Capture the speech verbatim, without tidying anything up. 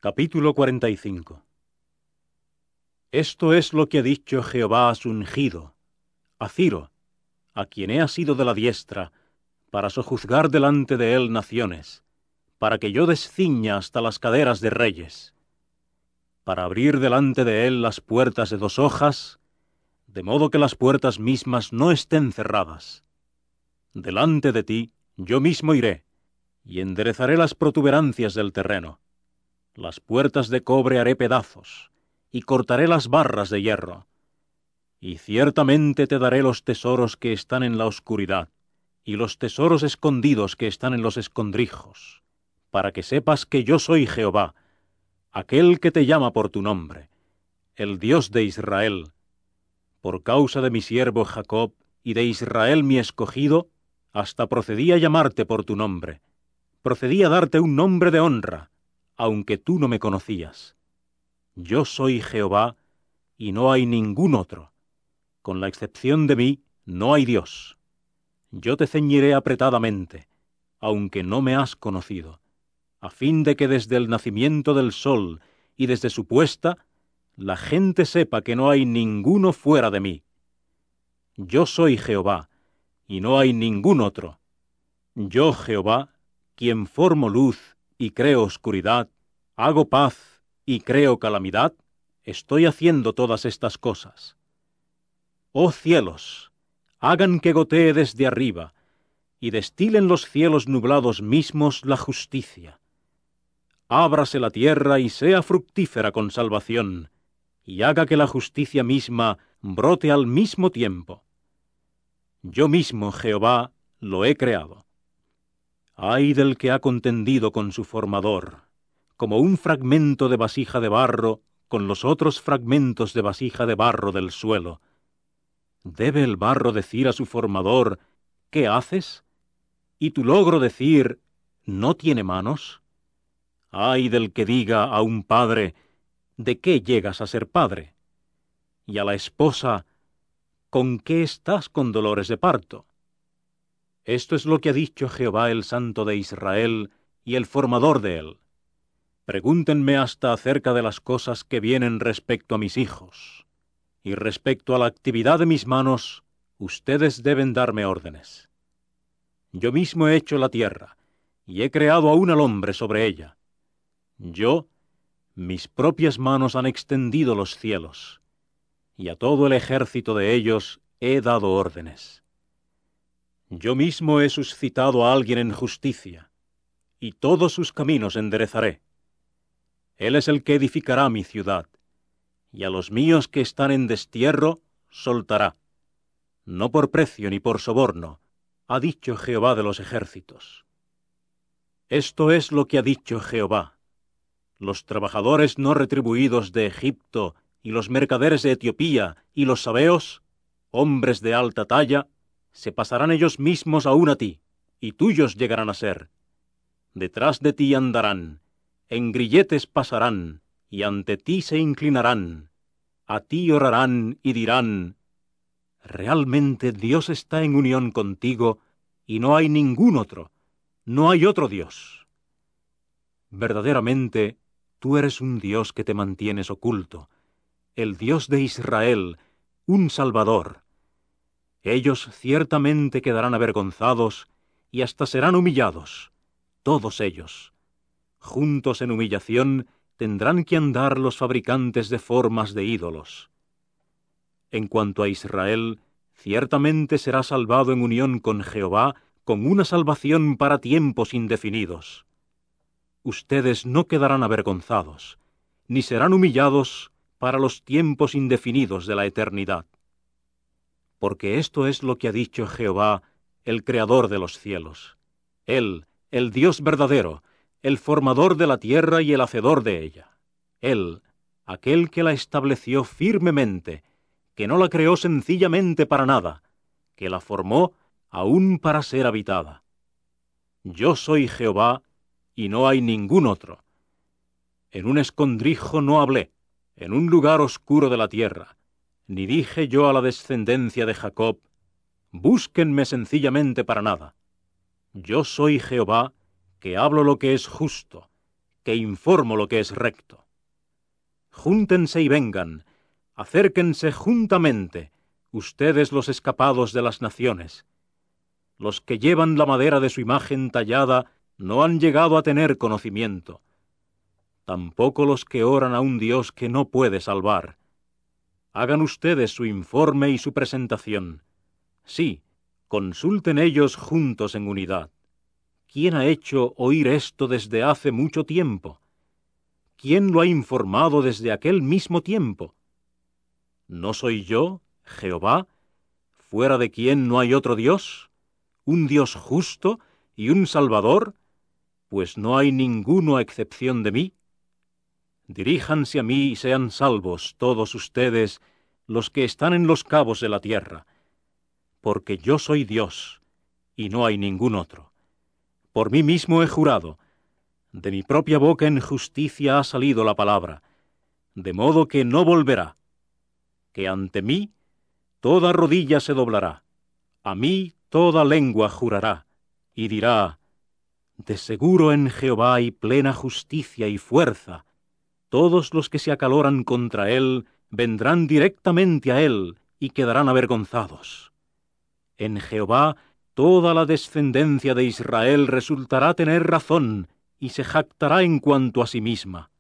Capítulo cuarenta y cinco. Esto es lo que ha dicho Jehová a su ungido, a Ciro, a quien he asido de la diestra, para sojuzgar delante de él naciones, para que yo desciña hasta las caderas de reyes, para abrir delante de él las puertas de dos hojas, de modo que las puertas mismas no estén cerradas. Delante de ti yo mismo iré, y enderezaré las protuberancias del terreno. Las puertas de cobre haré pedazos, y cortaré las barras de hierro. Y ciertamente te daré los tesoros que están en la oscuridad, y los tesoros escondidos que están en los escondrijos, para que sepas que yo soy Jehová, aquel que te llama por tu nombre, el Dios de Israel. Por causa de mi siervo Jacob y de Israel mi escogido, hasta procedí a llamarte por tu nombre, procedí a darte un nombre de honra, aunque tú no me conocías. Yo soy Jehová, y no hay ningún otro. Con la excepción de mí, no hay Dios. Yo te ceñiré apretadamente, aunque no me has conocido, a fin de que desde el nacimiento del sol y desde su puesta, la gente sepa que no hay ninguno fuera de mí. Yo soy Jehová, y no hay ningún otro. Yo, Jehová, quien formo luz y creo oscuridad, hago paz y creo calamidad, estoy haciendo todas estas cosas. Oh cielos, hagan que gotee desde arriba, y destilen los cielos nublados mismos la justicia. Ábrase la tierra y sea fructífera con salvación, y haga que la justicia misma brote al mismo tiempo. Yo mismo, Jehová, lo he creado. Ay del que ha contendido con su formador, como un fragmento de vasija de barro con los otros fragmentos de vasija de barro del suelo. ¿Debe el barro decir a su formador, ¿qué haces? ¿Y tu logro decir, no tiene manos? Ay del que diga a un padre, ¿de qué llegas a ser padre? Y a la esposa, ¿con qué estás con dolores de parto? Esto es lo que ha dicho Jehová el Santo de Israel y el formador de él. Pregúntenme hasta acerca de las cosas que vienen respecto a mis hijos, y respecto a la actividad de mis manos, ustedes deben darme órdenes. Yo mismo he hecho la tierra, y he creado aún al hombre sobre ella. Yo, mis propias manos han extendido los cielos, y a todo el ejército de ellos he dado órdenes. Yo mismo he suscitado a alguien en justicia, y todos sus caminos enderezaré. Él es el que edificará mi ciudad, y a los míos que están en destierro soltará. No por precio ni por soborno, ha dicho Jehová de los ejércitos. Esto es lo que ha dicho Jehová. Los trabajadores no retribuidos de Egipto, y los mercaderes de Etiopía, y los sabeos, hombres de alta talla, se pasarán ellos mismos aún a ti, y tuyos llegarán a ser. Detrás de ti andarán, en grilletes pasarán, y ante ti se inclinarán. A ti orarán y dirán, realmente Dios está en unión contigo, y no hay ningún otro, no hay otro Dios. Verdaderamente, tú eres un Dios que te mantienes oculto, el Dios de Israel, un Salvador. Ellos ciertamente quedarán avergonzados y hasta serán humillados, todos ellos. Juntos en humillación tendrán que andar los fabricantes de formas de ídolos. En cuanto a Israel, ciertamente será salvado en unión con Jehová, con una salvación para tiempos indefinidos. Ustedes no quedarán avergonzados, ni serán humillados para los tiempos indefinidos de la eternidad. Porque esto es lo que ha dicho Jehová, el Creador de los cielos. Él, el Dios verdadero, el formador de la tierra y el hacedor de ella. Él, aquel que la estableció firmemente, que no la creó sencillamente para nada, que la formó aún para ser habitada. Yo soy Jehová, y no hay ningún otro. En un escondrijo no hablé, en un lugar oscuro de la tierra, ni dije yo a la descendencia de Jacob, búsquenme sencillamente para nada. Yo soy Jehová, que hablo lo que es justo, que informo lo que es recto. Júntense y vengan, acérquense juntamente, ustedes los escapados de las naciones. Los que llevan la madera de su imagen tallada no han llegado a tener conocimiento. Tampoco los que oran a un Dios que no puede salvar. Hagan ustedes su informe y su presentación. Sí, consulten ellos juntos en unidad. ¿Quién ha hecho oír esto desde hace mucho tiempo? ¿Quién lo ha informado desde aquel mismo tiempo? ¿No soy yo, Jehová, fuera de quien no hay otro Dios, un Dios justo y un Salvador, pues no hay ninguno a excepción de mí? Diríjanse a mí y sean salvos todos ustedes, los que están en los cabos de la tierra, porque yo soy Dios, y no hay ningún otro. Por mí mismo he jurado, de mi propia boca en justicia ha salido la palabra, de modo que no volverá, que ante mí toda rodilla se doblará, a mí toda lengua jurará, y dirá, de seguro en Jehová hay plena justicia y fuerza. Todos los que se acaloran contra él vendrán directamente a él y quedarán avergonzados. En Jehová toda la descendencia de Israel resultará tener razón y se jactará en cuanto a sí misma.